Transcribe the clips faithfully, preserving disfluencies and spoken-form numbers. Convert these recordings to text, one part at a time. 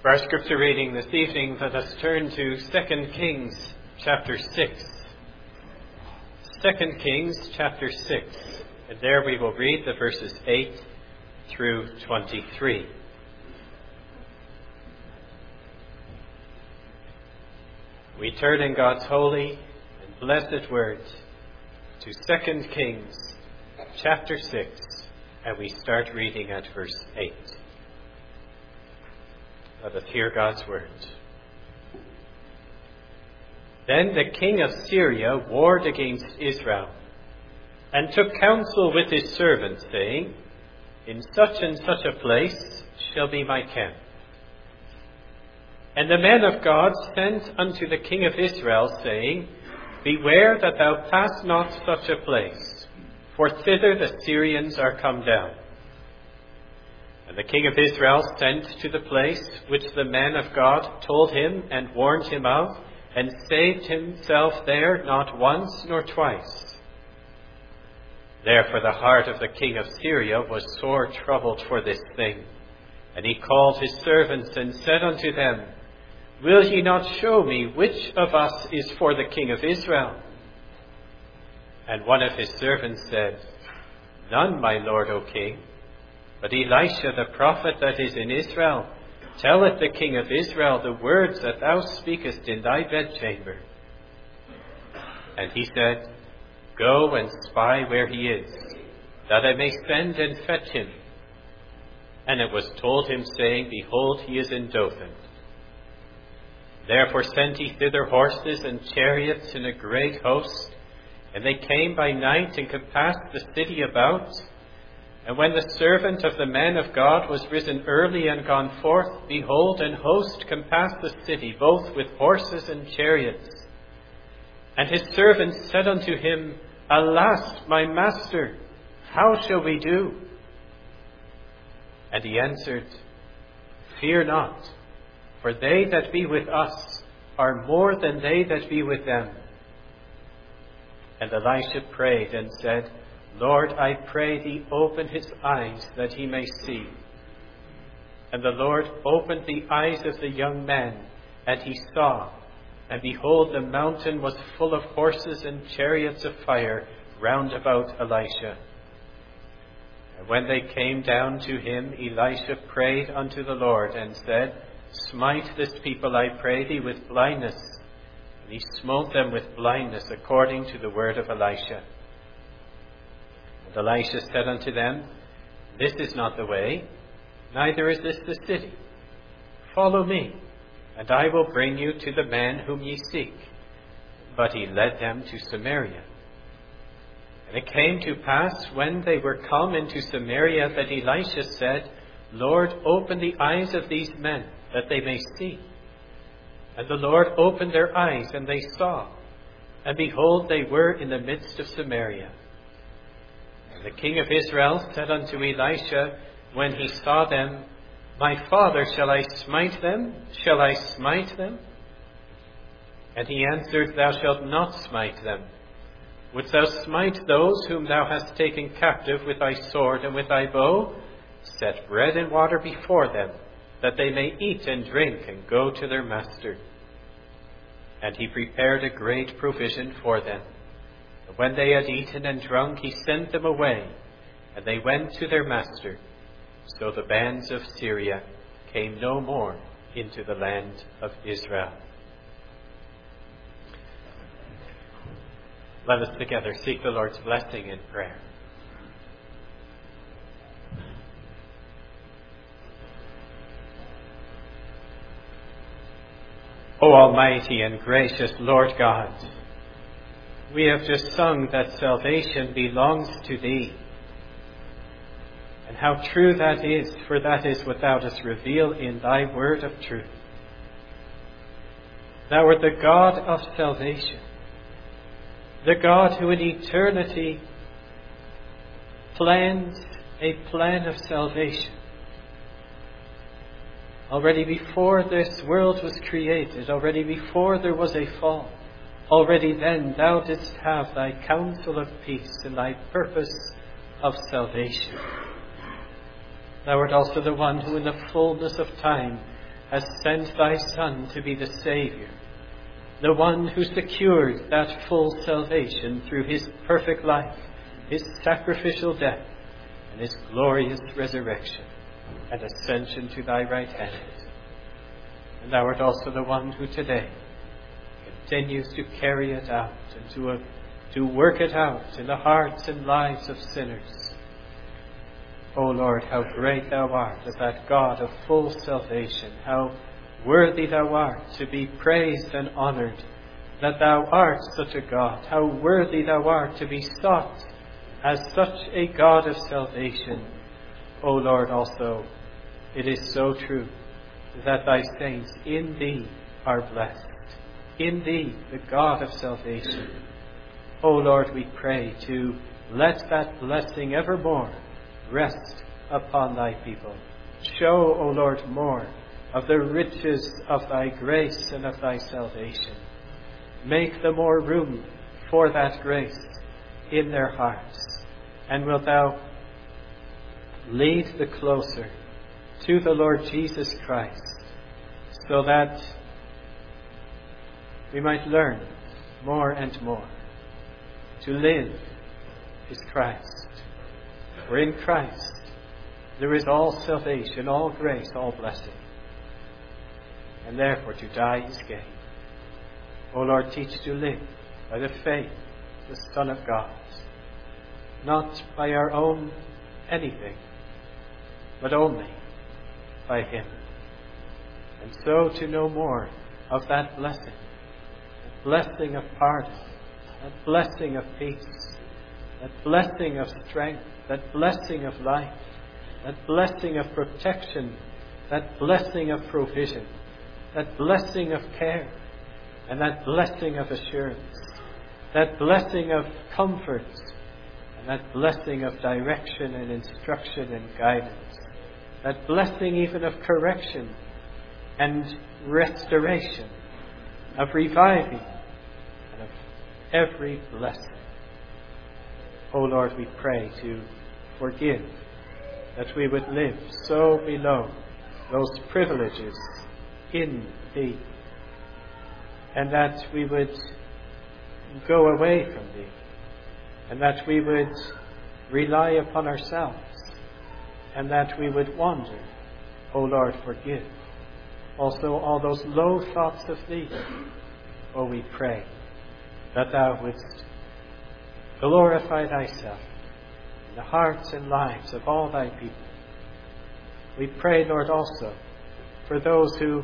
For our scripture reading this evening, let us turn to Second Kings chapter six. Second Kings chapter six. And there we will read the verses eight through twenty-three. We turn in God's holy and blessed word to Second Kings chapter six, and we start reading at verse eight. Let us hear God's words. Then the king of Syria warred against Israel, and took counsel with his servants, saying, In such and such a place shall be my camp. And the men of God sent unto the king of Israel, saying, Beware that thou pass not such a place, for thither the Syrians are come down. And the king of Israel sent to the place which the man of God told him and warned him of, and saved himself there not once nor twice. Therefore the heart of the king of Syria was sore troubled for this thing. And he called his servants and said unto them, Will ye not show me which of us is for the king of Israel? And one of his servants said, None, my lord, O king. But Elisha the prophet that is in Israel telleth the king of Israel the words that thou speakest in thy bedchamber. And he said, Go and spy where he is, that I may send and fetch him. And it was told him, saying, Behold, he is in Dothan. Therefore sent he thither horses and chariots in a great host, and they came by night and compassed the city about. And when the servant of the man of God was risen early and gone forth, behold, an host compassed the city, both with horses and chariots. And his servant said unto him, Alas, my master, how shall we do? And he answered, Fear not, for they that be with us are more than they that be with them. And Elisha prayed and said, Lord, I pray thee, open his eyes that he may see. And the Lord opened the eyes of the young man, and he saw. And behold, the mountain was full of horses and chariots of fire round about Elisha. And when they came down to him, Elisha prayed unto the Lord, and said, Smite this people, I pray thee, with blindness. And he smote them with blindness, according to the word of Elisha. And Elisha said unto them, This is not the way, neither is this the city. Follow me, and I will bring you to the man whom ye seek. But he led them to Samaria. And it came to pass, when they were come into Samaria, that Elisha said, Lord, open the eyes of these men, that they may see. And the Lord opened their eyes, and they saw. And behold, they were in the midst of Samaria. And the king of Israel said unto Elisha, when he saw them, My father, shall I smite them? Shall I smite them? And he answered, Thou shalt not smite them. Wouldst thou smite those whom thou hast taken captive with thy sword and with thy bow? Set bread and water before them, that they may eat and drink and go to their master. And he prepared a great provision for them. And when they had eaten and drunk, he sent them away, and they went to their master. So the bands of Syria came no more into the land of Israel. Let us together seek the Lord's blessing in prayer. O Almighty and gracious Lord God, we have just sung that salvation belongs to Thee. And how true that is, for that is what Thou dost reveal in Thy word of truth. Thou art the God of salvation, the God who in eternity planned a plan of salvation. Already before this world was created, already before there was a fall, already then Thou didst have Thy counsel of peace and Thy purpose of salvation. Thou art also the one who in the fullness of time has sent thy Son to be the Saviour, the one who secured that full salvation through his perfect life, his sacrificial death, and his glorious resurrection and ascension to thy right hand. And thou art also the one who today continues to carry it out and to, uh, to work it out in the hearts and lives of sinners. O Lord, how great thou art as that God of full salvation, how worthy thou art to be praised and honoured, that thou art such a God, how worthy thou art to be sought as such a God of salvation. O Lord, also, it is so true that thy saints in thee are blessed, in thee, the God of salvation. O Lord, we pray to let that blessing evermore rest upon thy people. Show, O Lord, more of the riches of thy grace and of thy salvation. Make the more room for that grace in their hearts. And wilt thou lead the closer to the Lord Jesus Christ, so that we might learn more and more to live is Christ. For in Christ there is all salvation, all grace, all blessing. And therefore to die is gain. O Lord, teach to live by the faith of the Son of God, not by our own anything, but only by him. And so to know more of that blessing, that blessing of pardon, that blessing of peace, that blessing of strength, that blessing of life, that blessing of protection, that blessing of provision, that blessing of care, and that blessing of assurance, that blessing of comfort, and that blessing of direction and instruction and guidance, that blessing even of correction and restoration, of reviving, and of every blessing. O Lord, we pray to forgive, that we would live so below those privileges in thee, and that we would go away from thee, and that we would rely upon ourselves, and that we would wander. O Lord, forgive also all those low thoughts of thee. O, we pray that thou wouldst glorify thyself in the hearts and lives of all thy people. We pray, Lord, also for those who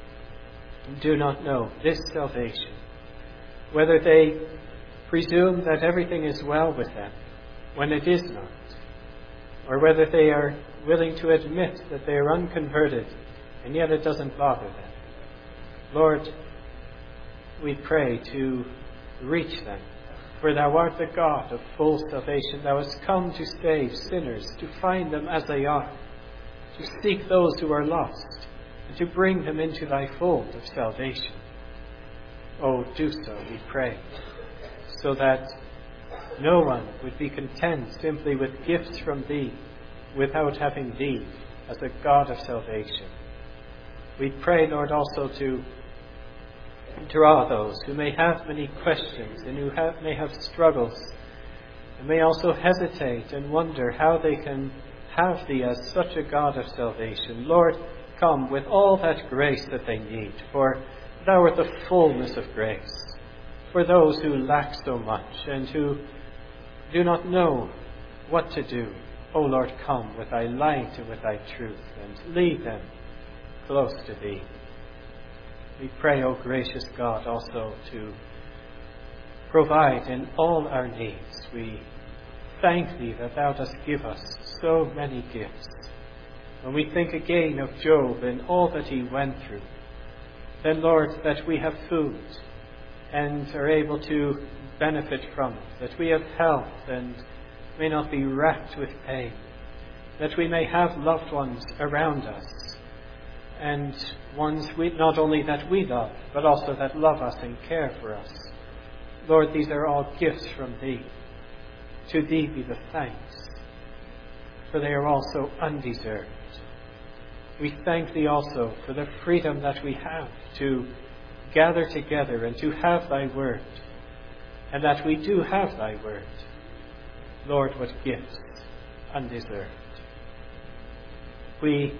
do not know this salvation, whether they presume that everything is well with them when it is not, or whether they are willing to admit that they are unconverted and yet it doesn't bother them. Lord, we pray to reach them, for thou art the God of full salvation. Thou hast come to save sinners, to find them as they are, to seek those who are lost, and to bring them into thy fold of salvation. Oh, do so, we pray, so that no one would be content simply with gifts from thee without having thee as a God of salvation. We pray, Lord, also to draw those who may have many questions and who have, may have struggles, and may also hesitate and wonder how they can have thee as such a God of salvation. Lord, come with all that grace that they need, for thou art the fullness of grace. For those who lack so much and who do not know what to do, O Lord, come with thy light and with thy truth, and lead them close to thee. We pray, O gracious God, also to provide in all our needs. We thank thee that thou dost give us so many gifts. When we think again of Job and all that he went through, then, Lord, that we have food and are able to benefit from it, that we have health and may not be racked with pain, that we may have loved ones around us, and ones we, not only that we love, but also that love us and care for us. Lord, these are all gifts from thee. To thee be the thanks, for they are all so undeserved. we thank Thee also for the freedom that we have to gather together and to have Thy word, and that we do have Thy word. Lord, what gifts undeserved. We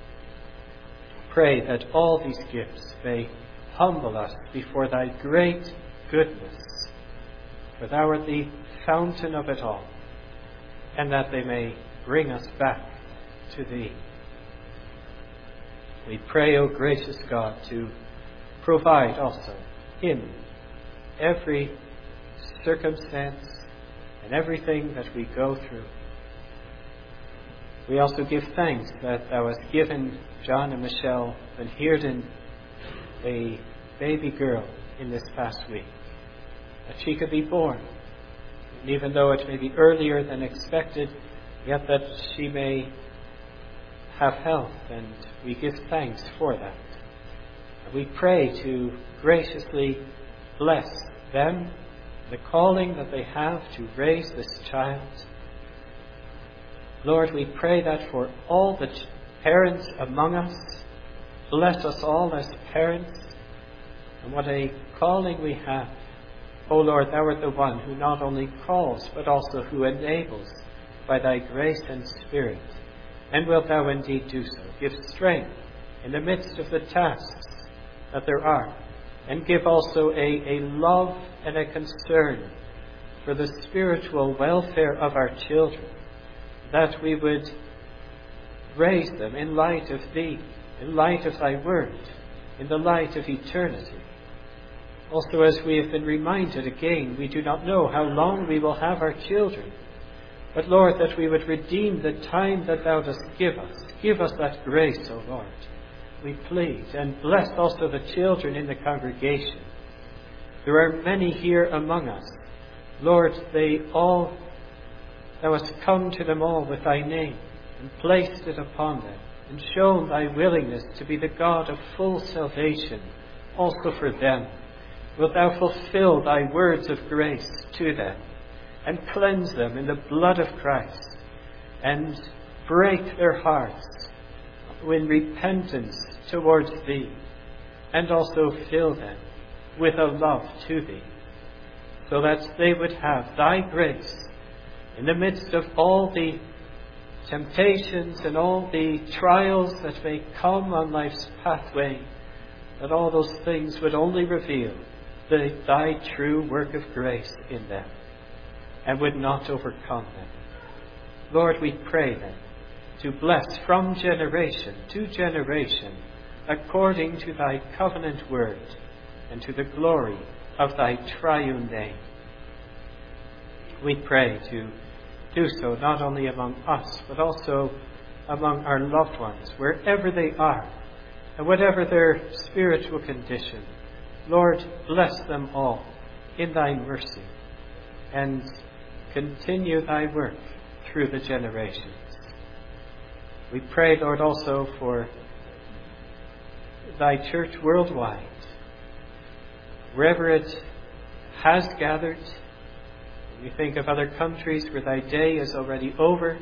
pray that all these gifts may humble us before Thy great goodness, for Thou art the fountain of it all, and that they may bring us back to Thee. We pray, O gracious God, to provide also in every circumstance and everything that we go through. We also give thanks that Thou hast given John and Michelle Van Heerden a baby girl in this past week, that she could be born. And even though it may be earlier than expected, yet that she may have health, and we give thanks for that. And we pray to graciously bless them, the calling that they have to raise this child. Lord, we pray that for all the parents among us, bless us all as parents, and what a calling we have. O Lord, Thou art the one who not only calls, but also who enables by Thy grace and Spirit. And wilt Thou indeed do so. Give strength in the midst of the tasks that there are, and give also a, a love and a concern for the spiritual welfare of our children, that we would raise them in light of Thee, in light of Thy word, in the light of eternity. Also, as we have been reminded again, we do not know how long we will have our children. But Lord, that we would redeem the time that Thou dost give us. Give us that grace, O Lord, we plead. And bless also the children in the congregation. There are many here among us. Lord, they all, Thou hast come to them all with Thy name, and placed it upon them, and shown Thy willingness to be the God of full salvation also for them. Wilt Thou fulfill Thy words of grace to them, and cleanse them in the blood of Christ, and break their hearts in repentance towards Thee, and also fill them with a love to Thee, so that they would have Thy grace in the midst of all the temptations and all the trials that may come on life's pathway, that all those things would only reveal the, Thy true work of grace in them, and would not overcome them. Lord, we pray then to bless from generation to generation according to Thy covenant word and to the glory of Thy triune name. We pray to do so not only among us, but also among our loved ones, wherever they are, and whatever their spiritual condition. Lord, bless them all in Thy mercy, and continue Thy work through the generations. We pray, Lord, also for Thy church worldwide, wherever it has gathered. We think of other countries where Thy day is already over.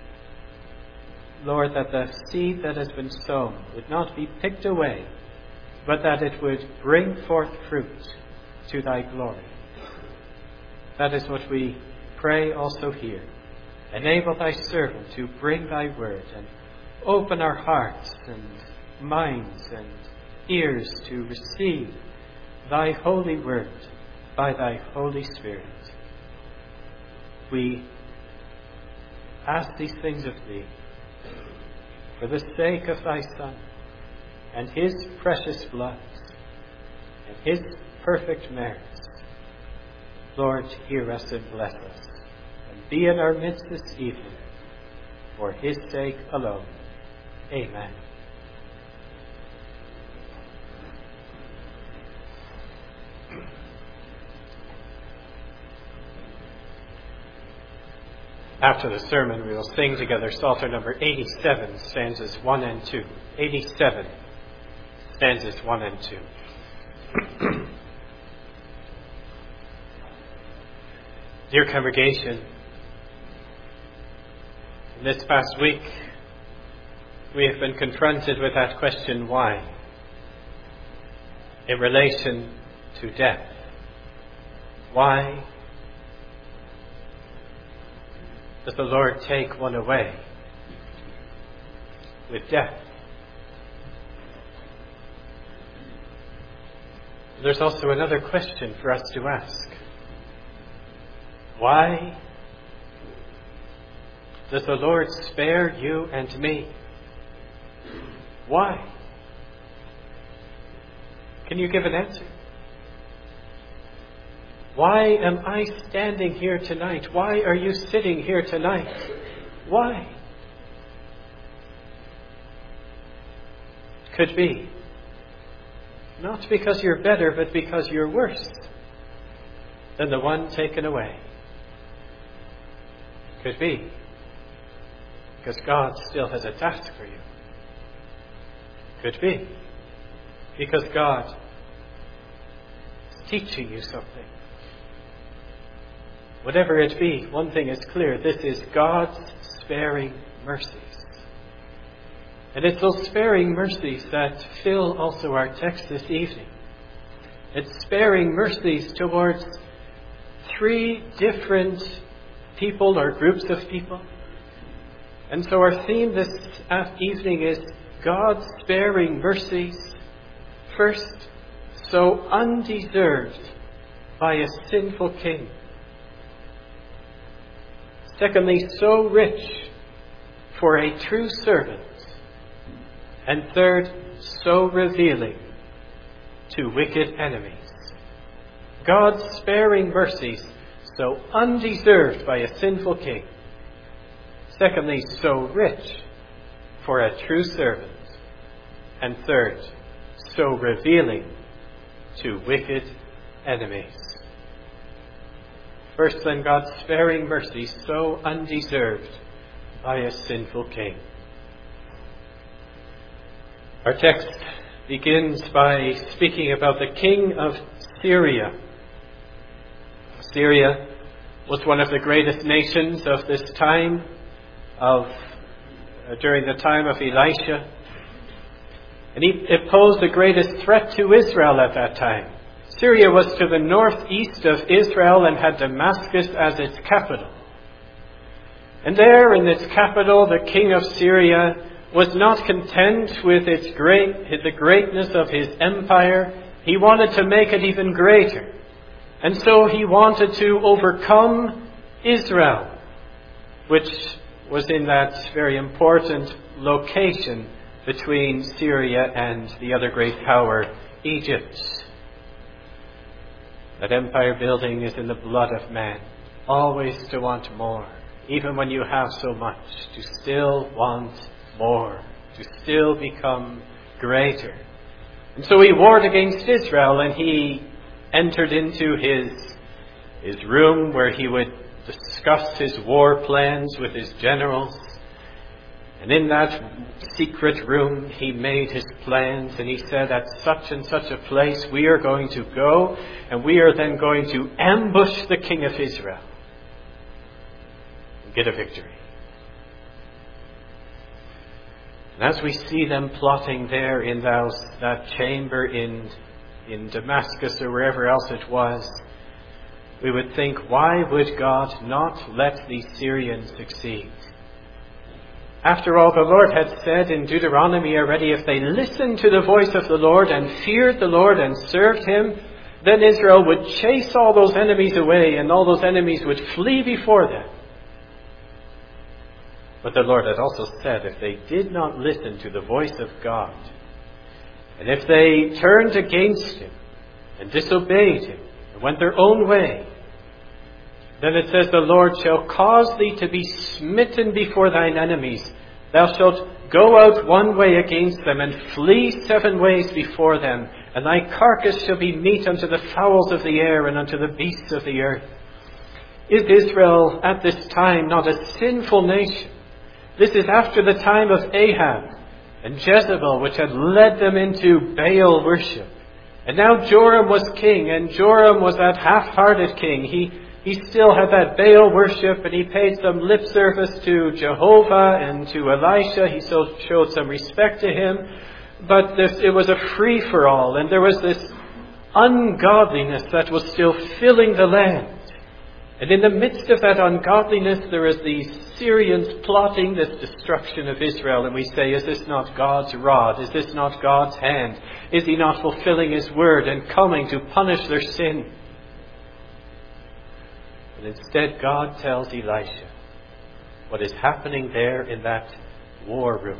Lord, that the seed that has been sown would not be picked away, but that it would bring forth fruit to Thy glory. That is what we pray also here. Enable Thy servant to bring Thy word, and open our hearts and minds and ears to receive Thy holy word by Thy Holy Spirit. We ask these things of Thee for the sake of Thy Son and His precious blood and His perfect merits. Lord, hear us and bless us, and be in our midst this evening, for His sake alone. Amen. After the sermon, we will sing together Psalter number eighty-seven, stanzas one and two. eighty-seven, stanzas one and two. Dear congregation, in this past week, we have been confronted with that question, why? In relation to death. Why does the Lord take one away with death? There's also another question for us to ask. Why does the Lord spare you and me? Why? Can you give an answer? Why am I standing here tonight? Why are you sitting here tonight? Why? Could be. Not because you're better, but because you're worse than the one taken away. Could be. Because God still has a task for you. Could be. Because God is teaching you something. Whatever it be, one thing is clear. This is God's sparing mercies. And it's those sparing mercies that fill also our text this evening. It's sparing mercies towards three different people or groups of people. And so our theme this evening is God's sparing mercies. First, so undeserved by a sinful king. Secondly, so rich for a true servant. And third, so revealing to wicked enemies. God's sparing mercies, so undeserved by a sinful king. Secondly, so rich for a true servant. And third, so revealing to wicked enemies. First then, God's sparing mercy, so undeserved by a sinful king. Our text begins by speaking about the king of Syria. Syria was one of the greatest nations of this time, of uh, during the time of Elisha. And he, it posed the greatest threat to Israel at that time. Syria was to the northeast of Israel and had Damascus as its capital. And there in its capital, the king of Syria was not content with its great, the greatness of his empire. He wanted to make it even greater. And so he wanted to overcome Israel, which was in that very important location between Syria and the other great power, Egypt. That empire building is in the blood of man, always to want more, even when you have so much, to still want more, to still become greater. And so he warred against Israel, and he entered into his, his room where he would discuss his war plans with his generals. And in that secret room, he made his plans, and he said, at such and such a place we are going to go, and we are then going to ambush the king of Israel and get a victory. And as we see them plotting there in those, that chamber in, in Damascus or wherever else it was, we would think, why would God not let these Syrians succeed? After all, the Lord had said in Deuteronomy already, if they listened to the voice of the Lord and feared the Lord and served him, then Israel would chase all those enemies away, and all those enemies would flee before them. But the Lord had also said, if they did not listen to the voice of God, and if they turned against him and disobeyed him and went their own way, then it says, the Lord shall cause thee to be smitten before thine enemies. Thou shalt go out one way against them, and flee seven ways before them. And thy carcass shall be meat unto the fowls of the air, and unto the beasts of the earth. Is Israel at this time not a sinful nation? This is after the time of Ahab and Jezebel, which had led them into Baal worship. And now Joram was king, and Joram was that half-hearted king. He He still had that Baal worship, and he paid some lip service to Jehovah and to Elisha. He still showed some respect to him. But this, it was a free-for-all, and there was this ungodliness that was still filling the land. And in the midst of that ungodliness, there was the Syrians plotting this destruction of Israel. And we say, is this not God's rod? Is this not God's hand? Is he not fulfilling his word and coming to punish their sin? And instead, God tells Elisha what is happening there in that war room.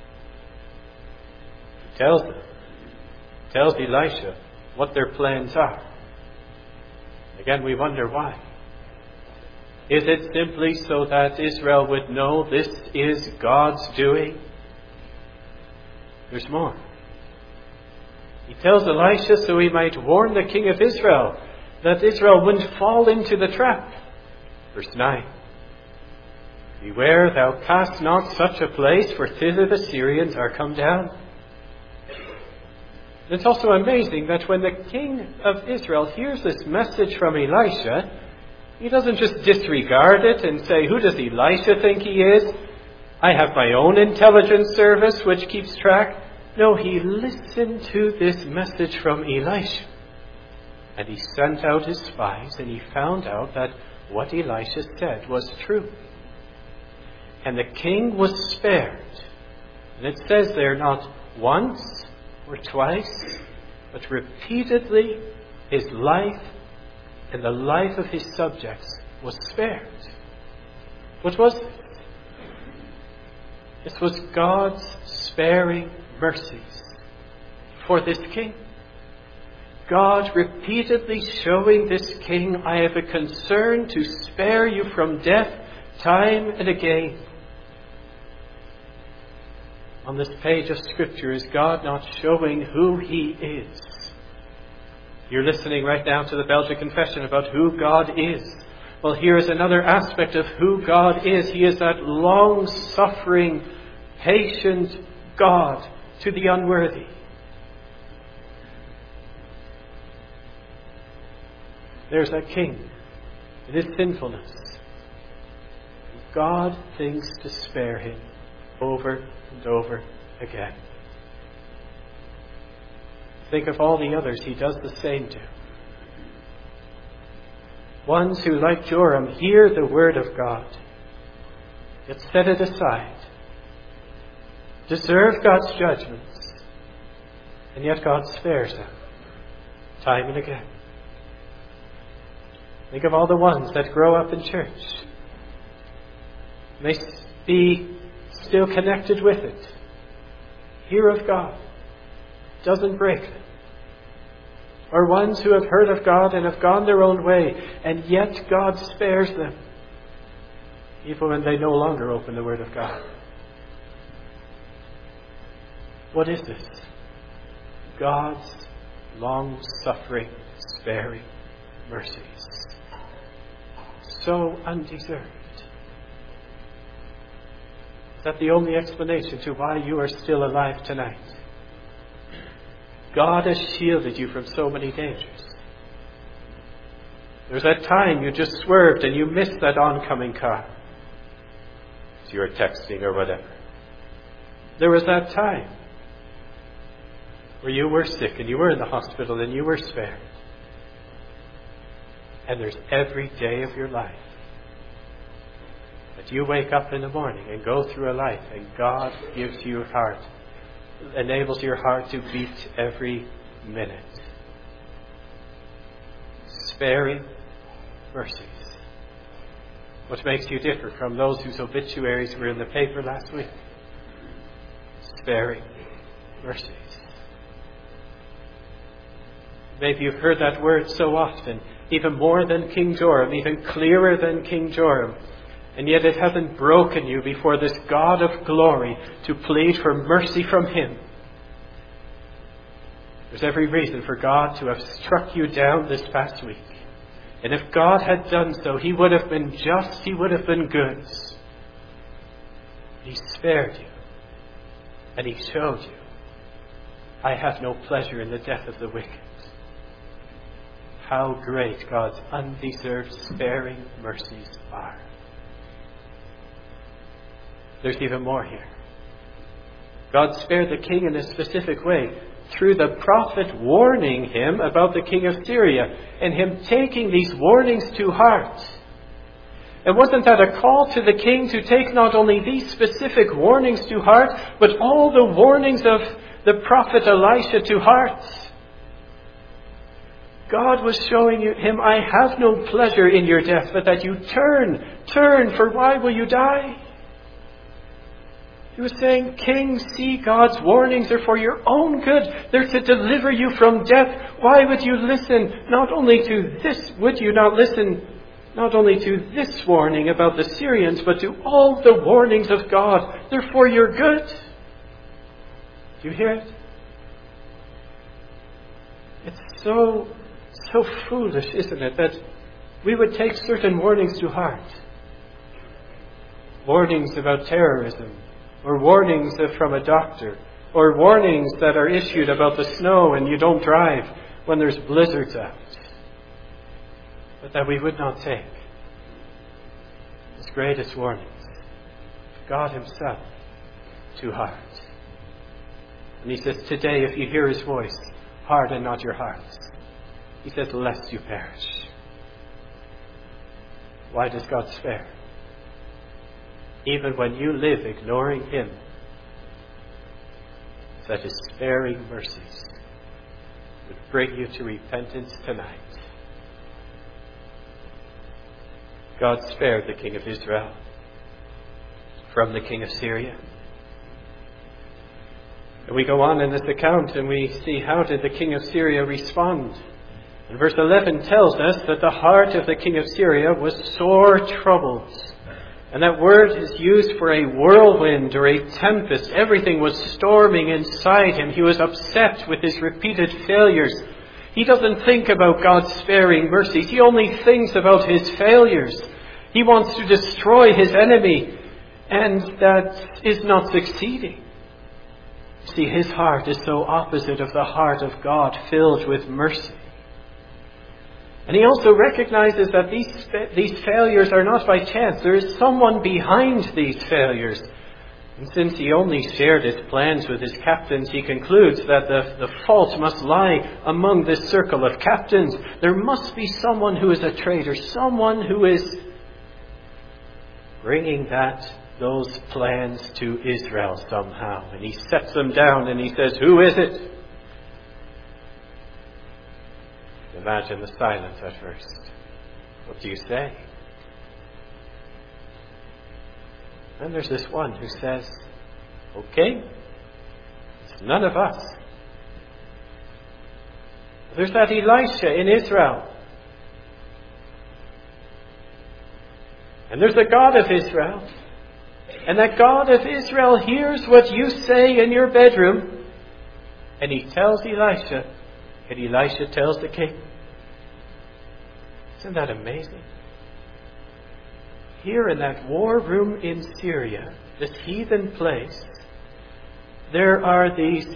He tells them, tells Elisha what their plans are. Again, we wonder why. Is it simply so that Israel would know this is God's doing? There's more. He tells Elisha so he might warn the king of Israel that Israel wouldn't fall into the trap. Verse nine. Beware, thou pass not such a place, for thither the Syrians are come down. It's also amazing that when the king of Israel hears this message from Elisha, he doesn't just disregard it and say, who does Elisha think he is? I have my own intelligence service which keeps track. No, he listened to this message from Elisha. And he sent out his spies, and he found out that what Elisha said was true. And the king was spared. And it says there not once or twice, but repeatedly his life and the life of his subjects was spared. What was it? This was God's sparing mercies for this king. God repeatedly showing this king, I have a concern to spare you from death time and again. On this page of Scripture, is God not showing who He is? You're listening right now to the Belgian Confession about who God is. Well, here is another aspect of who God is. He is that long-suffering, patient God to the unworthy. There's that king in his sinfulness. God thinks to spare him over and over again. Think of all the others he does the same to. Ones who, like Joram, hear the word of God, yet set it aside, deserve God's judgments, and yet God spares them time and again. Think of all the ones that grow up in church. May be still connected with it. Hear of God. Doesn't break them. Or ones who have heard of God and have gone their own way, and yet God spares them, even when they no longer open the Word of God. What is this? God's long-suffering, sparing mercies. So undeserved. Is that the only explanation to why you are still alive tonight? God has shielded you from so many dangers. There was that time you just swerved and you missed that oncoming car. So you were texting or whatever. There was that time where you were sick and you were in the hospital and you were spared. And there's every day of your life that you wake up in the morning and go through a life, and God gives you a heart, enables your heart to beat every minute. Sparing mercies. What makes you different from those whose obituaries were in the paper last week? Sparing mercies. Maybe you've heard that word so often, even more than King Joram, even clearer than King Joram, and yet it hasn't broken you before this God of glory to plead for mercy from Him. There's every reason for God to have struck you down this past week. And if God had done so, He would have been just, He would have been good. He spared you. And He showed you, I have no pleasure in the death of the wicked. how great God's undeserved sparing mercies are. There's even more here. God spared the king in a specific way through the prophet warning him about the king of Syria and him taking these warnings to heart. And wasn't that a call to the king to take not only these specific warnings to heart, but all the warnings of the prophet Elisha to heart? God was showing him, I have no pleasure in your death, but that you turn, turn, for why will you die? He was saying, King, see, God's warnings are for your own good. They're to deliver you from death. Why would you listen not only to this, would you not listen not only to this warning about the Syrians, but to all the warnings of God? They're for your good. Do you hear it? It's so, so foolish, isn't it, that we would take certain warnings to heart. Warnings about terrorism, or warnings from a doctor, or warnings that are issued about the snow and you don't drive when there's blizzards out. But that we would not take His greatest warnings, God Himself, to heart. And He says, today if you hear His voice, harden not your hearts. He says, lest you perish. Why does God spare? Even when you live ignoring Him, that His sparing mercies would bring you to repentance tonight. God spared the king of Israel from the king of Syria. And we go on in this account and we see how did the king of Syria respond. And verse eleven tells us that the heart of the king of Syria was sore troubled. And that word is used for a whirlwind or a tempest. Everything was storming inside him. He was upset with his repeated failures. He doesn't think about God's sparing mercies. He only thinks about his failures. He wants to destroy his enemy, and that is not succeeding. See, his heart is so opposite of the heart of God, filled with mercy. And he also recognizes that these these failures are not by chance. There is someone behind these failures. And since he only shared his plans with his captains, he concludes that the, the fault must lie among this circle of captains. There must be someone who is a traitor, someone who is bringing that those plans to Israel somehow. And he sets them down and he says, who is it? Imagine the silence at first. What do you say? And there's this one who says, okay, it's none of us. There's that Elisha in Israel. And there's the God of Israel. And that God of Israel hears what you say in your bedroom. And he tells Elisha, and Elisha tells the king. Isn't that amazing? Here in that war room in Syria, this heathen place, there are these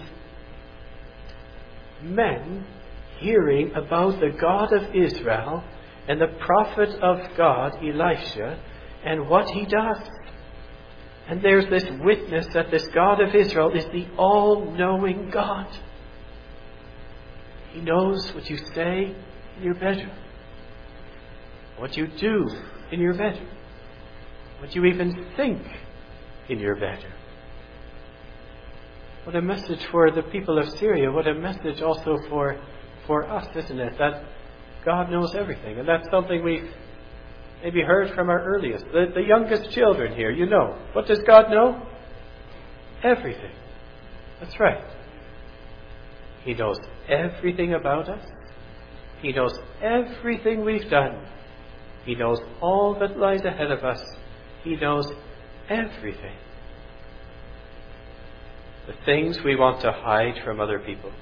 men hearing about the God of Israel and the prophet of God, Elisha, and what he does. And there's this witness that this God of Israel is the all-knowing God. He knows what you say in your bedroom, what you do in your bedroom, what you even think in your bedroom. What a message for the people of Syria. What a message also for, for us, isn't it? That God knows everything. And that's something we've maybe heard from our earliest. The, the youngest children here, you know. What does God know? Everything. That's right. He knows everything about us. He knows everything we've done. He knows all that lies ahead of us. He knows everything. The things we want to hide from other people.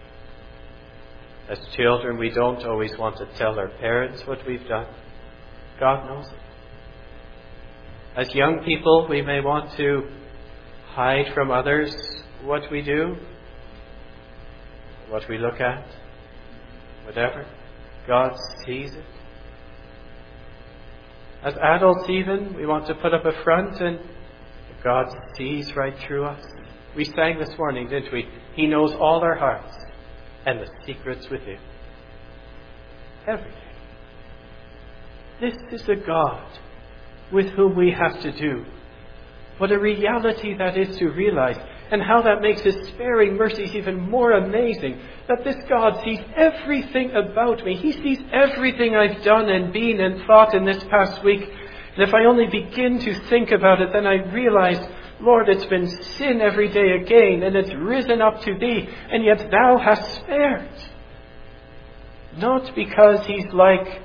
As children, we don't always want to tell our parents what we've done. God knows it. As young people, we may want to hide from others what we do, what we look at, whatever. God sees it. As adults even, we want to put up a front and God sees right through us. We sang this morning, didn't we? He knows all our hearts and the secrets within. Everything. This is a God with whom we have to do. What a reality that is to realize, and how that makes His sparing mercies even more amazing. That this God sees everything about me. He sees everything I've done and been and thought in this past week. And if I only begin to think about it, then I realize, Lord, it's been sin every day again, and it's risen up to Thee, and yet Thou hast spared. Not because He's like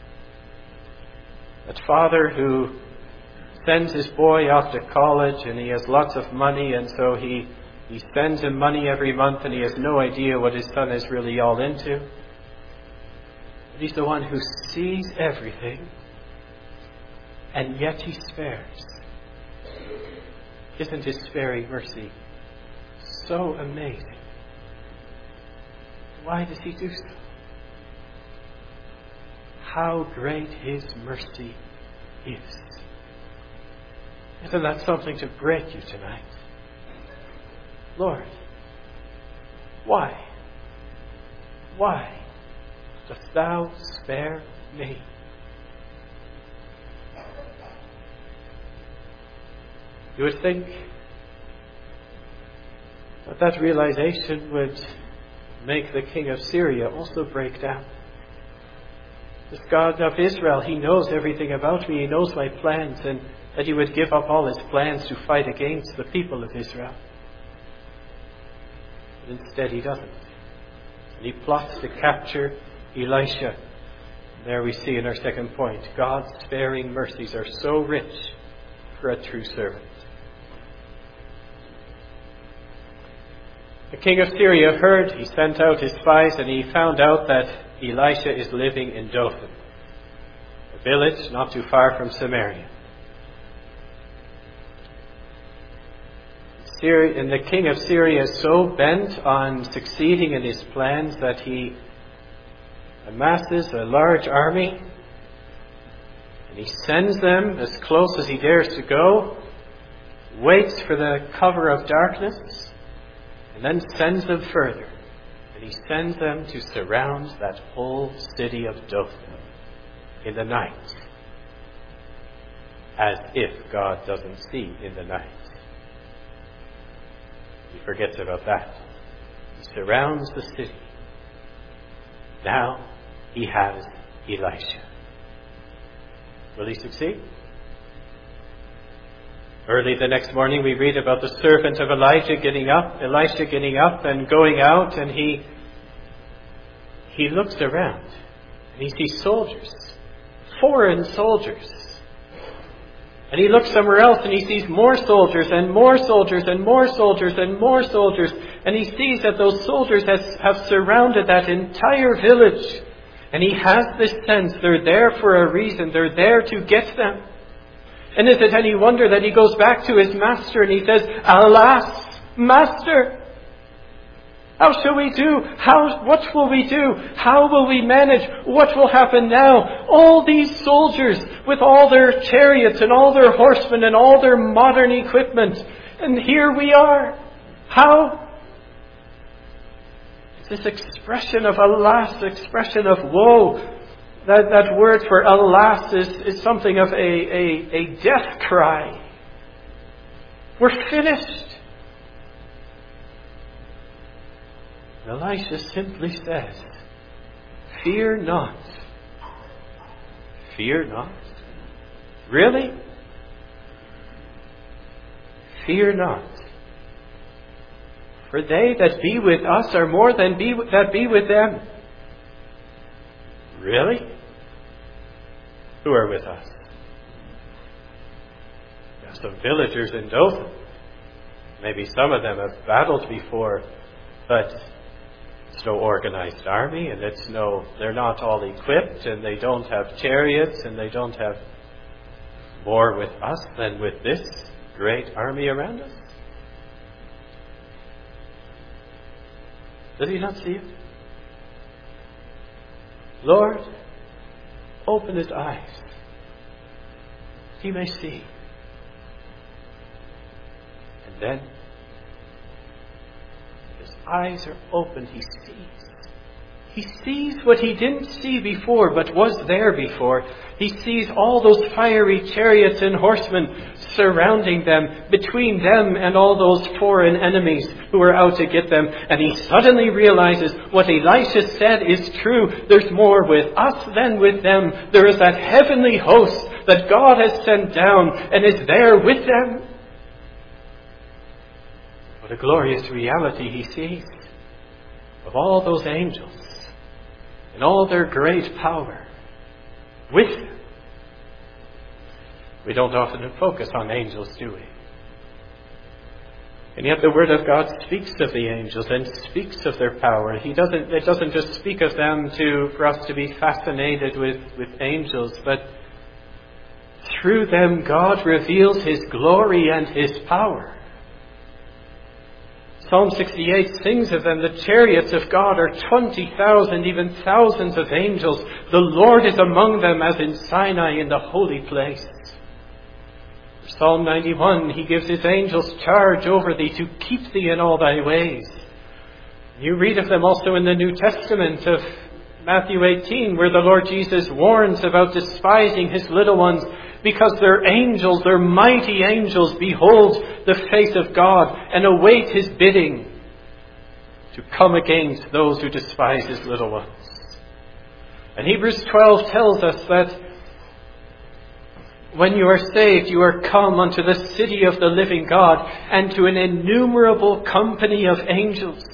that father who sends his boy off to college and he has lots of money, and so he, he sends him money every month and he has no idea what his son is really all into. But He's the one who sees everything, and yet He spares. Isn't His sparing mercy so amazing? Why does He do so? How great His mercy is. Isn't that something to break you tonight? Lord, why? Why dost Thou spare me? You would think that that realization would make the king of Syria also break down. This God of Israel, He knows everything about me. He knows my plans, and that He would give up all His plans to fight against the people of Israel. But instead He doesn't. And He plots to capture Elisha. And there we see in our second point, God's sparing mercies are so rich for a true servant. The king of Syria heard, he sent out his spies, and he found out that Elisha is living in Dothan, a village not too far from Samaria. And the king of Syria is so bent on succeeding in his plans that he amasses a large army, and he sends them as close as he dares to go, waits for the cover of darkness, and then sends them further. And he sends them to surround that whole city of Dothan in the night, as if God doesn't see in the night. He forgets about that. He surrounds the city. Now he has Elisha. Will he succeed? Early the next morning we read about the servant of Elijah getting up, Elisha getting up and going out, and he he looks around and he sees soldiers, foreign soldiers. And he looks somewhere else and he sees more soldiers and more soldiers and more soldiers and more soldiers. And he sees that those soldiers has, have surrounded that entire village. And he has this sense they're there for a reason. They're there to get them. And is it any wonder that he goes back to his master and he says, "Alas, master! How shall we do? How, what will we do? How will we manage? What will happen now? All these soldiers with all their chariots and all their horsemen and all their modern equipment. And here we are. How?" This expression of alas, expression of woe. That, that word for alas is, is something of a, a, a death cry. We're finished. And Elisha simply says, "Fear not." Fear not? Really? Fear not. For they that be with us are more than be, that be with them. Really? Who are with us? There are some villagers in Dothan. Maybe some of them have battled before, but it's no organized army, and it's no, they're not all equipped, and they don't have chariots, and they don't have more with us than with this great army around us. Does he not see it? Lord, open his eyes, he may see. And then, his eyes are opened, he sees. He sees what he didn't see before, but was there before. He sees all those fiery chariots and horsemen surrounding them, between them and all those foreign enemies who are out to get them. And he suddenly realizes what Elisha said is true. There's more with us than with them. There is that heavenly host that God has sent down and is there with them. What a glorious reality he sees of all those angels in all their great power with him. We don't often focus on angels, do we? And yet the Word of God speaks of the angels and speaks of their power. He doesn't, it doesn't just speak of them to, for us to be fascinated with, with angels, but through them God reveals his glory and his power. Psalm sixty-eight sings of them. The chariots of God are twenty thousand, even thousands of angels. The Lord is among them as in Sinai in the holy place. Psalm ninety-one, he gives his angels charge over thee to keep thee in all thy ways. You read of them also in the New Testament of Matthew eighteen, where the Lord Jesus warns about despising his little ones because their angels, their mighty angels, behold the face of God and await his bidding to come against those who despise his little ones. And Hebrews twelve tells us that when you are saved, you are come unto the city of the living God and to an innumerable company of angels.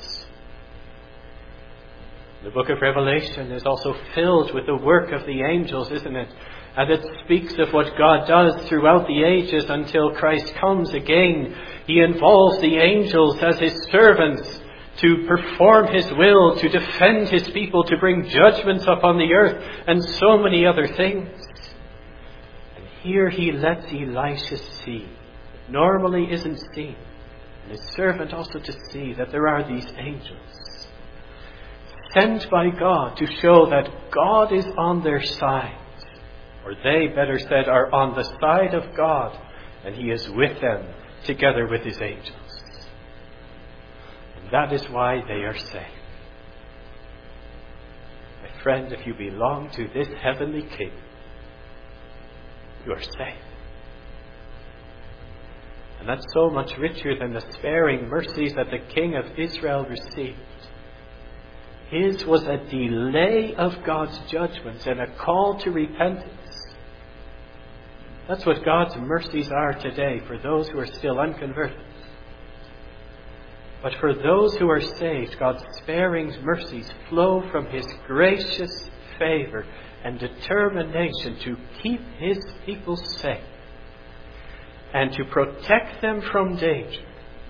The book of Revelation is also filled with the work of the angels, isn't it? And it speaks of what God does throughout the ages until Christ comes again. He involves the angels as his servants to perform his will, to defend his people, to bring judgments upon the earth, and so many other things. And here he lets Elisha see, what normally isn't seen, and his servant also to see that there are these angels sent by God to show that God is on their side. Or they, better said, are on the side of God, and he is with them together with his angels. And that is why they are safe. My friend, if you belong to this heavenly King, you are safe. And that's so much richer than the sparing mercies that the King of Israel received. His was a delay of God's judgments and a call to repentance. That's what God's mercies are today for those who are still unconverted. But for those who are saved, God's sparing mercies flow from his gracious favor and determination to keep his people safe and to protect them from danger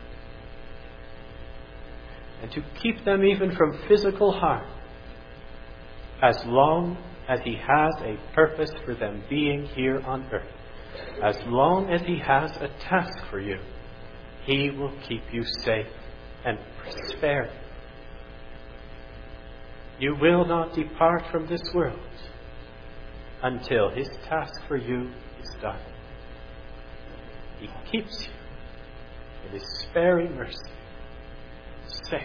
and to keep them even from physical harm, as long as he has a purpose for them being here on earth. As long as he has a task for you, he will keep you safe and spare you. You will not depart from this world until his task for you is done. He keeps you in his sparing mercy safe.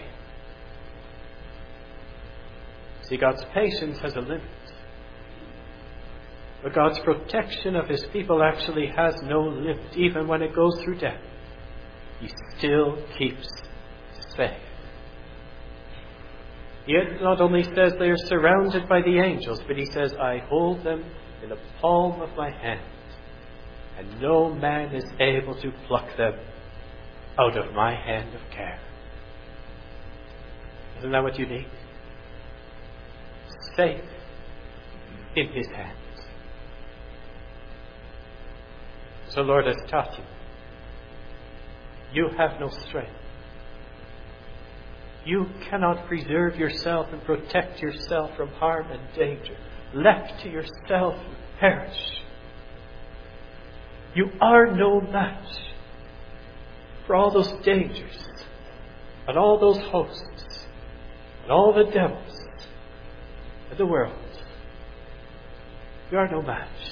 See, God's patience has a limit. But God's protection of his people actually has no limit. Even when it goes through death, he still keeps safe. He not only says they are surrounded by the angels, but he says, I hold them in the palm of my hand, and no man is able to pluck them out of my hand of care. Isn't that what you need? Safe in his hands. So Lord has taught you. You have no strength. You cannot preserve yourself and protect yourself from harm and danger. Left to yourself, you perish. You are no match for all those dangers and all those hosts and all the devils of the world. You are no match.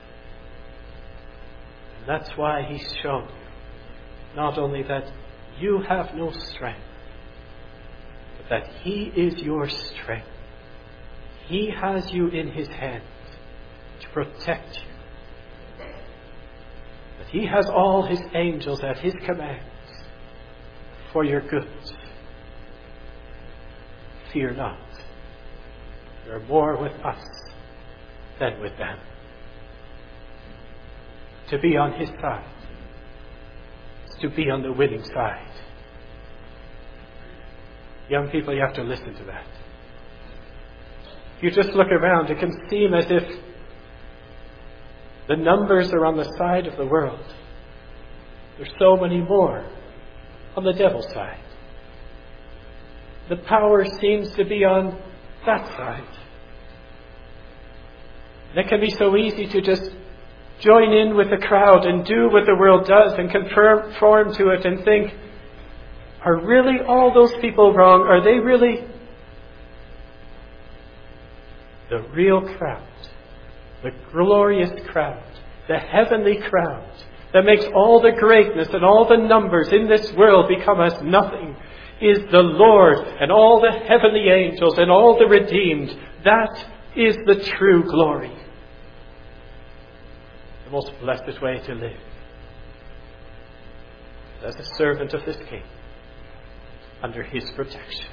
And that's why he's shown you not only that you have no strength, but that he is your strength. He has you in his hand to protect you. That he has all his angels at his command for your good. Fear not. You are more with us than with them. To be on his side is to be on the winning side. Young people, you have to listen to that. If you just look around, it can seem as if the numbers are on the side of the world. There's so many more on the devil's side. The power seems to be on that side. And it can be so easy to just join in with the crowd and do what the world does and conform to it and think, are really all those people wrong? Are they really the real crowd? The glorious crowd, the heavenly crowd that makes all the greatness and all the numbers in this world become as nothing is the Lord and all the heavenly angels and all the redeemed. That is the true glory. The most blessed way to live. As a servant of this King, under his protection.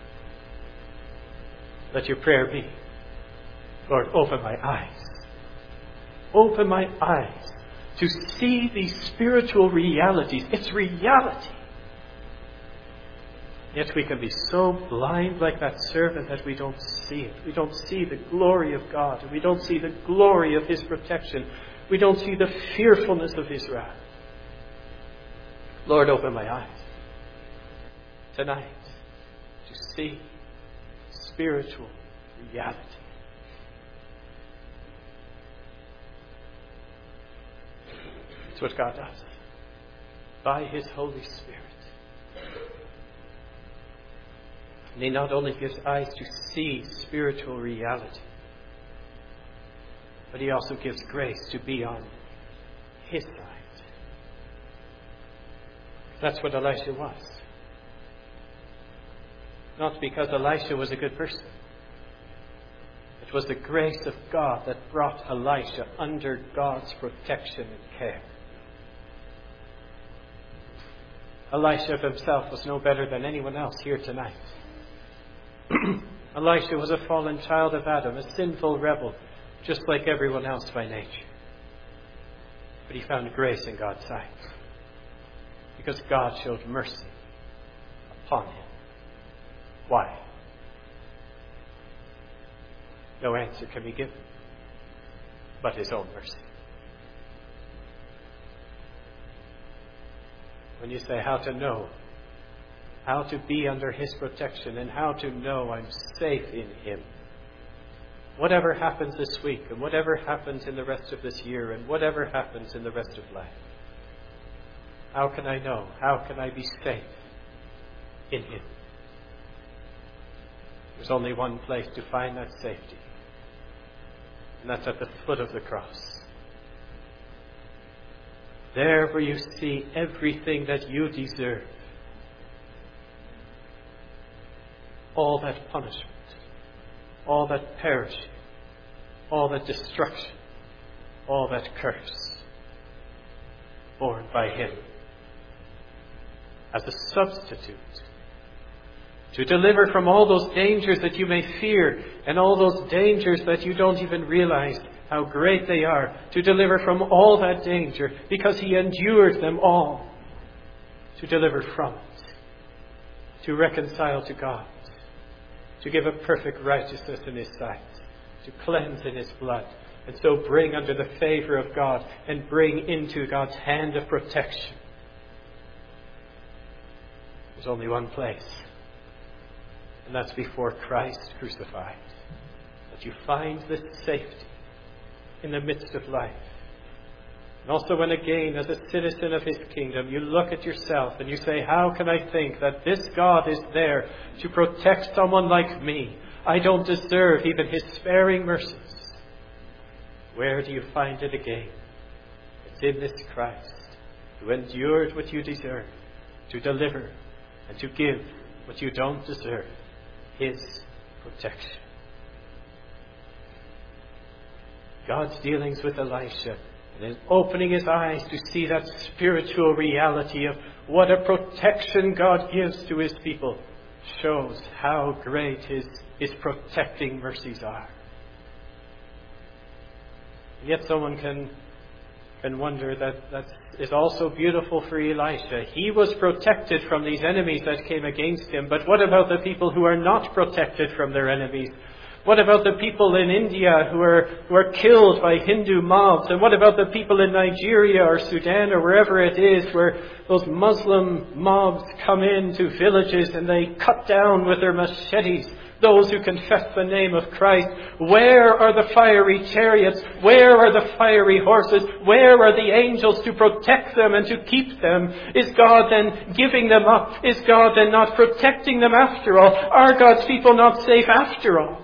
Let your prayer be, Lord, open my eyes. Open my eyes to see these spiritual realities. It's reality. Yet we can be so blind like that servant that we don't see it. We don't see the glory of God. And we don't see the glory of his protection. We don't see the fearfulness of his wrath. Lord, open my eyes tonight to see spiritual reality. It's what God does by his Holy Spirit. And he not only gives eyes to see spiritual reality, but he also gives grace to be on his side. That's what Elisha was. Not because Elisha was a good person. It was the grace of God that brought Elisha under God's protection and care. Elisha himself was no better than anyone else here tonight. Elisha was a fallen child of Adam, a sinful rebel, just like everyone else by nature. But he found grace in God's sight, because God showed mercy upon him. Why? No answer can be given but his own mercy. When you say how to know, how to be under his protection, and how to know I'm safe in him. Whatever happens this week, and whatever happens in the rest of this year, and whatever happens in the rest of life, how can I know? How can I be safe in him? There's only one place to find that safety, and that's at the foot of the cross. There where you see everything that you deserve. All that punishment, all that perishing, all that destruction, all that curse, borne by him as a substitute to deliver from all those dangers that you may fear and all those dangers that you don't even realize how great they are, to deliver from all that danger because he endured them all, to deliver from it, to reconcile to God, to give a perfect righteousness in his sight, to cleanse in his blood, and so bring under the favor of God and bring into God's hand of protection. There's only one place, and that's before Christ crucified, that you find this safety in the midst of life. And also when again, as a citizen of his kingdom, you look at yourself and you say, how can I think that this God is there to protect someone like me? I don't deserve even his sparing mercies. Where do you find it again? It's in this Christ, who endured what you deserve, to deliver and to give what you don't deserve, his protection. God's dealings with Elisha and his opening his eyes to see that spiritual reality of what a protection God gives to his people shows how great his, his protecting mercies are. Yet someone can, can wonder that that is also beautiful for Elisha. He was protected from these enemies that came against him, but what about the people who are not protected from their enemies? What about the people in India who are, who are killed by Hindu mobs? And what about the people in Nigeria or Sudan or wherever it is where those Muslim mobs come into villages and they cut down with their machetes those who confess the name of Christ? Where are the fiery chariots? Where are the fiery horses? Where are the angels to protect them and to keep them? Is God then giving them up? Is God then not protecting them after all? Are God's people not safe after all?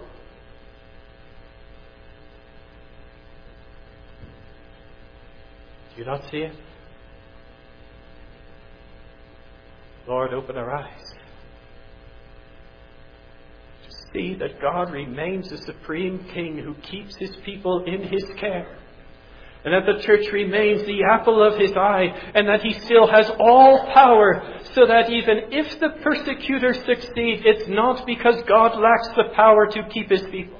Do you not see it? Lord, open our eyes to see that God remains the supreme King who keeps his people in his care, and that the church remains the apple of his eye, and that he still has all power, so that even if the persecutors succeed, it's not because God lacks the power to keep his people.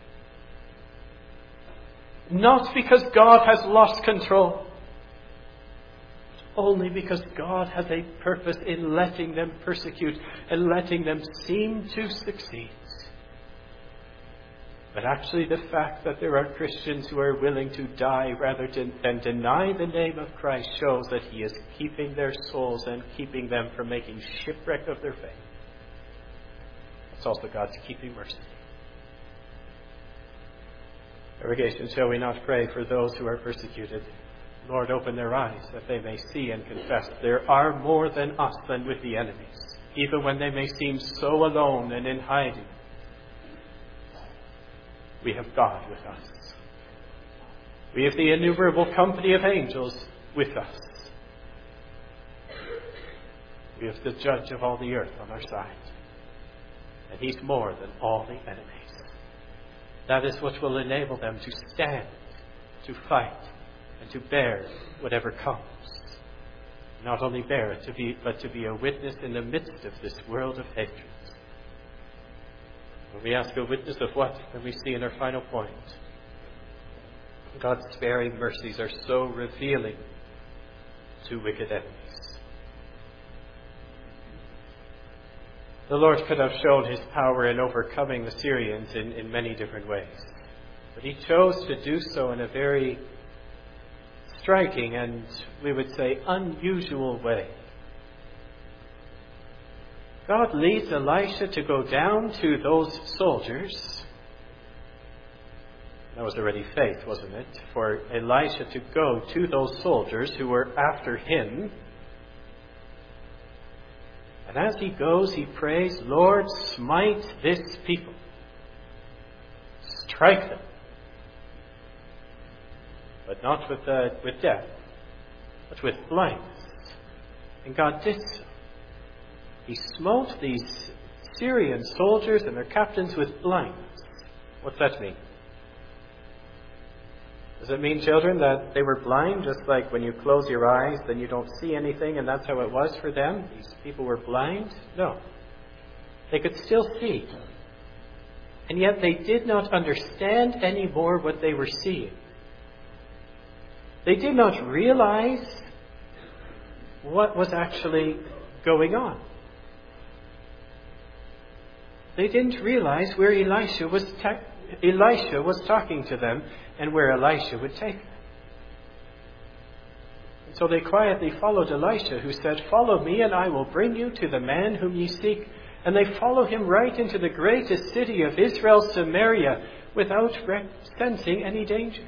Not because God has lost control. Only because God has a purpose in letting them persecute and letting them seem to succeed. But actually the fact that there are Christians who are willing to die rather than deny the name of Christ shows that he is keeping their souls and keeping them from making shipwreck of their faith. It's also God's keeping mercy. Congregation, shall we not pray for those who are persecuted? Lord, open their eyes that they may see and confess there are more than us than with the enemies, even when they may seem so alone and in hiding. We have God with us. We have the innumerable company of angels with us. We have the judge of all the earth on our side. And he's more than all the enemies. That is what will enable them to stand, to fight, and to bear whatever comes. Not only bear it, to be, but to be a witness in the midst of this world of hatred. When we ask a witness of what, then we see in our final point. God's sparing mercies are so revealing to wicked enemies. The Lord could have shown his power in overcoming the Syrians in, in many different ways. But he chose to do so in a very striking and, we would say, unusual way. God leads Elisha to go down to those soldiers. That was already faith, wasn't it? For Elisha to go to those soldiers who were after him. And as he goes, he prays, Lord, smite this people. Strike them. But not with, uh, with death, but with blindness. And God did so. He smote these Syrian soldiers and their captains with blindness. What's that mean? Does it mean, children, that they were blind, just like when you close your eyes, then you don't see anything, and that's how it was for them? These people were blind? No. They could still see. And yet they did not understand anymore what they were seeing. They did not realize what was actually going on. They didn't realize where Elisha was ta- Elisha was talking to them and where Elisha would take them. And so they quietly followed Elisha, who said, Follow me, and I will bring you to the man whom ye seek. And they follow him right into the greatest city of Israel, Samaria, without sensing any danger.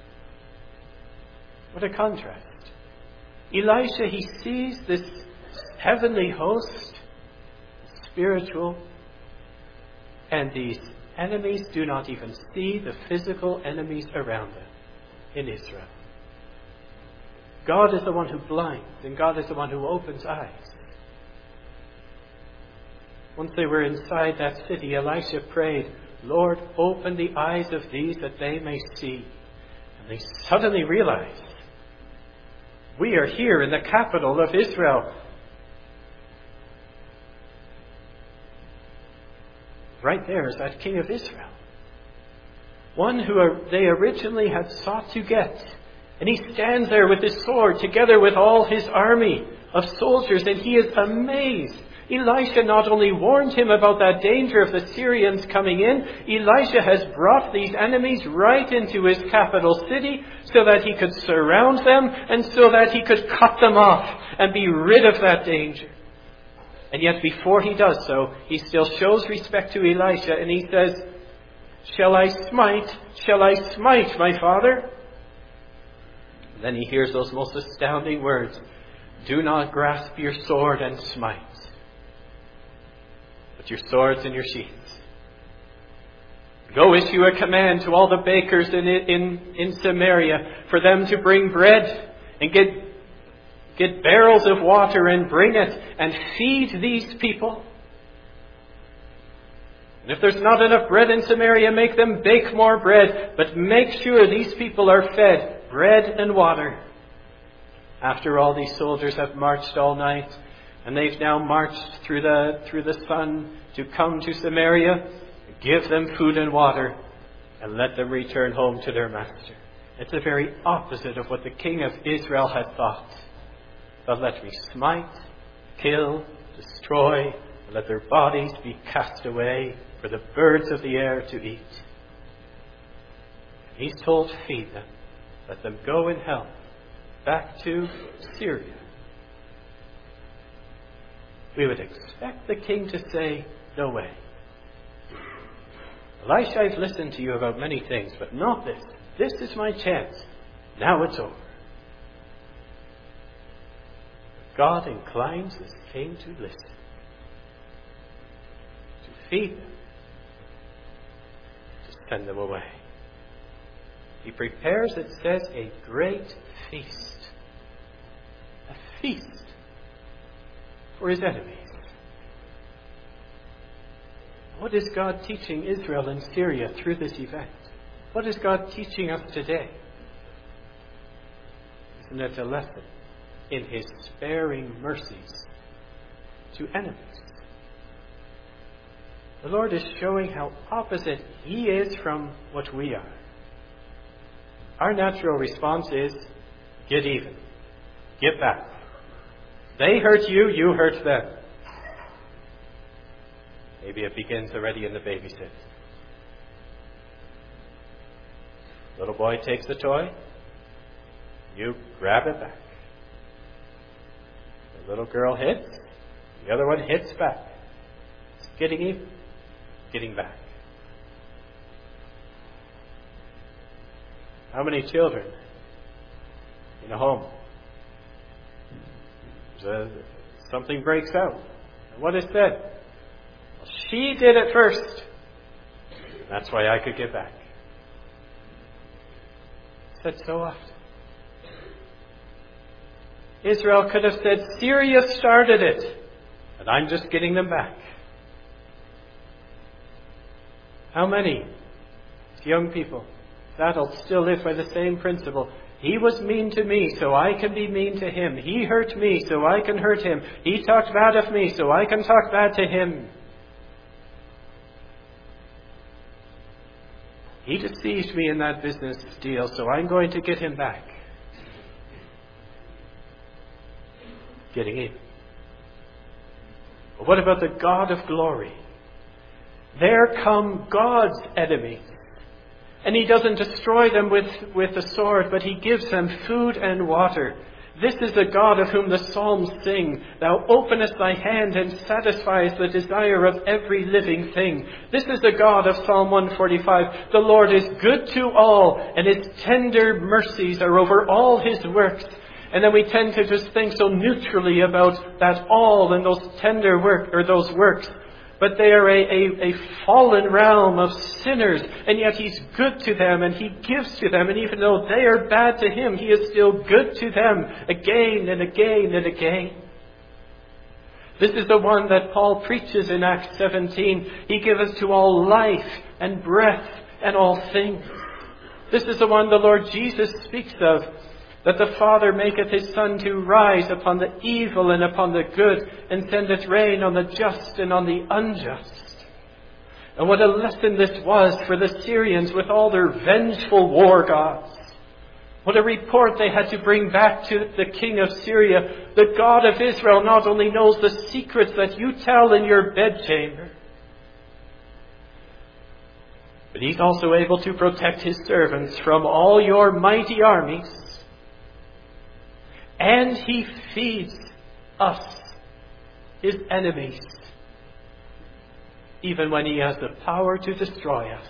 What a contrast. Elisha, he sees this heavenly host, spiritual, and these enemies do not even see the physical enemies around them. in Israel. God is the one who blinds, and God is the one who opens eyes. Once they were inside that city, Elisha prayed, Lord, open the eyes of these that they may see. And they suddenly realized, we are here in the capital of Israel. Right there is that king of Israel. One who they originally had sought to get. And he stands there with his sword together with all his army of soldiers, and he is amazed. Elisha not only warned him about that danger of the Syrians coming in, Elisha has brought these enemies right into his capital city so that he could surround them and so that he could cut them off and be rid of that danger. And yet before he does so, he still shows respect to Elisha and he says, Shall I smite? Shall I smite, my father? And then he hears those most astounding words. Do not grasp your sword and smite. Your swords and your sheaths. Go issue a command to all the bakers in, in, in Samaria for them to bring bread and get, get barrels of water and bring it and feed these people. And if there's not enough bread in Samaria, make them bake more bread, but make sure these people are fed bread and water. After all, these soldiers have marched all night. And they've now marched through the through the sun to come to Samaria. Give them food and water and let them return home to their master. It's the very opposite of what the king of Israel had thought. But let me smite, kill, destroy, and let their bodies be cast away for the birds of the air to eat. He's told, feed them. Let them go and help back to Syria. We would expect the king to say, no way. Elisha, I've listened to you about many things, but not this. This is my chance. Now it's over. God inclines his king to listen. To feed them. To send them away. He prepares, it says, a great feast. A feast. For his enemies. What is God teaching Israel and Syria through this event? What is God teaching us today? Isn't it a lesson in his sparing mercies to enemies? The Lord is showing how opposite he is from what we are. Our natural response is, get even. Get back. They hurt you, you hurt them. Maybe it begins already in the babysit. Little boy takes the toy, you grab it back. The little girl hits, the other one hits back. It's getting even, getting back. How many children in a home? A, something breaks out. And what is said? Well, she did it first. That's why I could get back. Said so often. Israel could have said, Syria started it, and I'm just getting them back. How many young people, adults, still live by the same principle? He was mean to me, so I can be mean to him. He hurt me, so I can hurt him. He talked bad of me, so I can talk bad to him. He deceived me in that business deal, so I'm going to get him back. Getting in. But what about the God of glory? There come God's enemies. And he doesn't destroy them with, with a sword, but he gives them food and water. This is the God of whom the Psalms sing. Thou openest thy hand and satisfies the desire of every living thing. This is the God of Psalm one forty-five. The Lord is good to all, and his tender mercies are over all his works. And then we tend to just think so neutrally about that all and those tender work or those works. but they are a, a, a fallen realm of sinners, and yet He's good to them, and He gives to them, and even though they are bad to Him, He is still good to them again and again and again. This is the one that Paul preaches in Acts seventeen. He giveth to all life and breath and all things. This is the one the Lord Jesus speaks of, that the Father maketh His sun to rise upon the evil and upon the good, and sendeth rain on the just and on the unjust. And what a lesson this was for the Syrians with all their vengeful war gods. What a report they had to bring back to the king of Syria. The God of Israel not only knows the secrets that you tell in your bedchamber, but He's also able to protect His servants from all your mighty armies. And He feeds us, His enemies, even when He has the power to destroy us.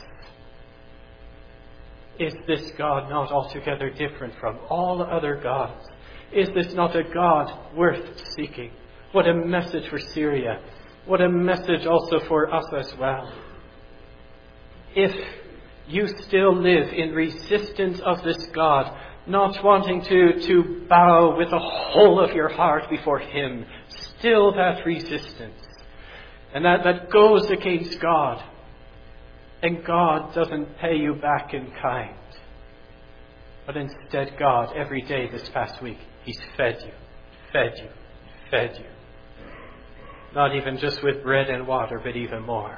Is this God not altogether different from all other gods? Is this not a God worth seeking? What a message for Syria. What a message also for us as well. If you still live in resistance of this God, not wanting to, to bow with the whole of your heart before Him, still that resistance, and that, that goes against God, and God doesn't pay you back in kind, but instead God, every day this past week, He's fed you, fed you, fed you. Not even just with bread and water, but even more.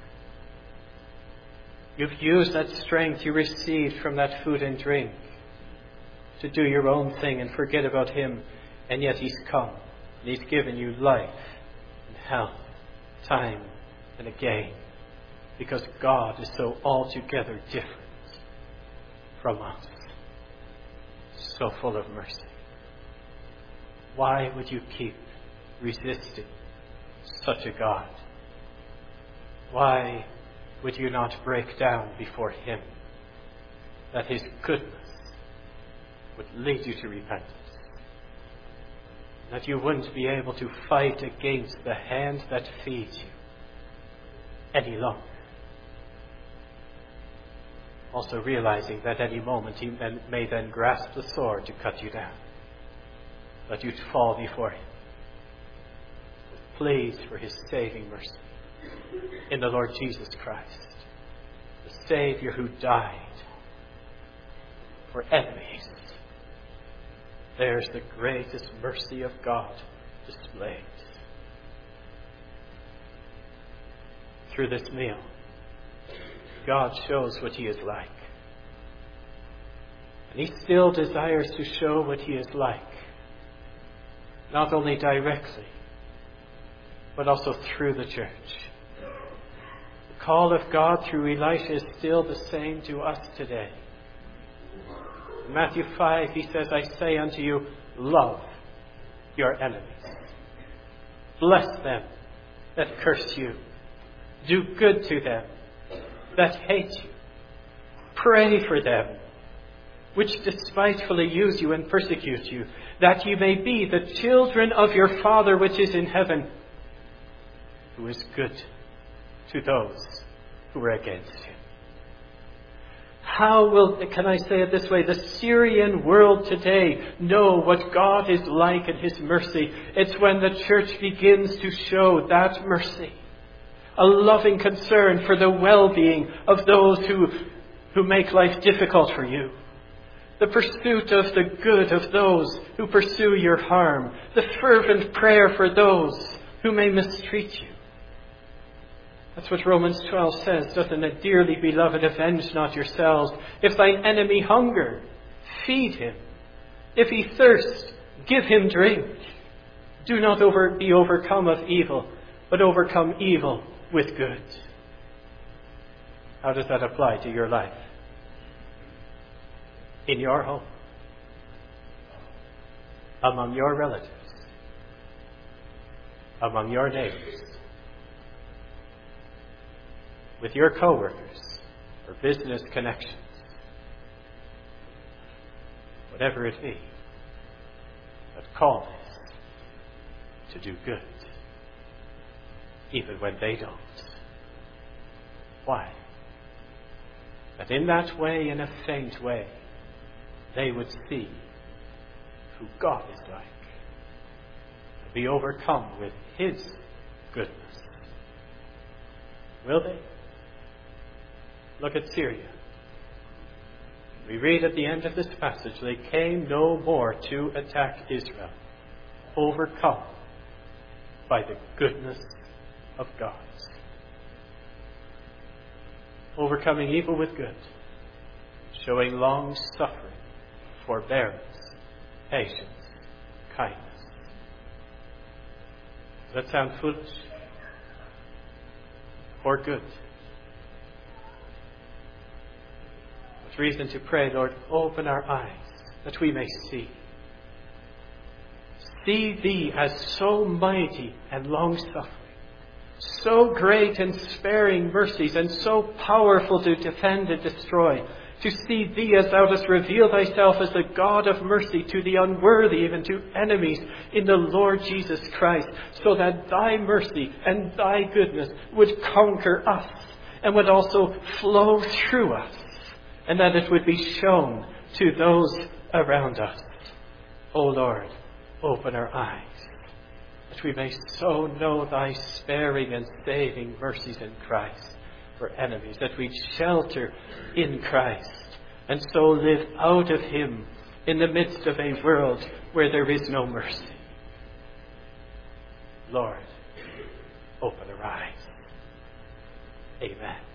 You've used that strength you received from that food and drink to do your own thing and forget about Him, and yet He's come and He's given you life and health, time and again, because God is so altogether different from us, so full of mercy. Why would you keep resisting such a God? Why would you not break down before Him, that His goodness would lead you to repentance, that you wouldn't be able to fight against the hand that feeds you any longer? Also realizing that any moment He may then grasp the sword to cut you down, that you'd fall before Him with pleas for His saving mercy in the Lord Jesus Christ, the Savior who died for enemies. There's the greatest mercy of God displayed. Through this meal, God shows what He is like. And He still desires to show what He is like, not only directly, but also through the church. The call of God through Elisha is still the same to us today. In Matthew five, He says, I say unto you, love your enemies. Bless them that curse you. Do good to them that hate you. Pray for them which despitefully use you and persecute you, that you may be the children of your Father which is in heaven, who is good to those who are against you. How will, can I say it this way, the Syrian world today know what God is like in His mercy? It's when the church begins to show that mercy. A loving concern for the well-being of those who, who make life difficult for you. The pursuit of the good of those who pursue your harm. The fervent prayer for those who may mistreat you. That's what Romans twelve says, doesn't it? Dearly beloved, avenge not yourselves. If thine enemy hunger, feed him. If he thirst, give him drink. Do not over, be overcome of evil, but overcome evil with good. How does that apply to your life? In your home, among your relatives, among your neighbors, with your co-workers or business connections, whatever it be, that call is to do good. even when they don't. Why? That in that way, in a faint way, they would see who God is like and be overcome with His goodness. Will they? Look at Syria. We read at the end of this passage, they came no more to attack Israel, overcome by the goodness of God. Overcoming evil with good, showing long suffering, forbearance, patience, kindness. Does that sound foolish? Or good? With reason to pray, Lord, open our eyes that we may see. See Thee as so mighty and long-suffering, so great and sparing mercies, and so powerful to defend and destroy. To see Thee as Thou dost reveal Thyself as the God of mercy to the unworthy, even to enemies, in the Lord Jesus Christ, so that Thy mercy and Thy goodness would conquer us and would also flow through us, and that it would be shown to those around us. O Lord, open our eyes, that we may so know Thy sparing and saving mercies in Christ for enemies, that we shelter in Christ, and so live out of Him in the midst of a world where there is no mercy. Lord, open our eyes. Amen.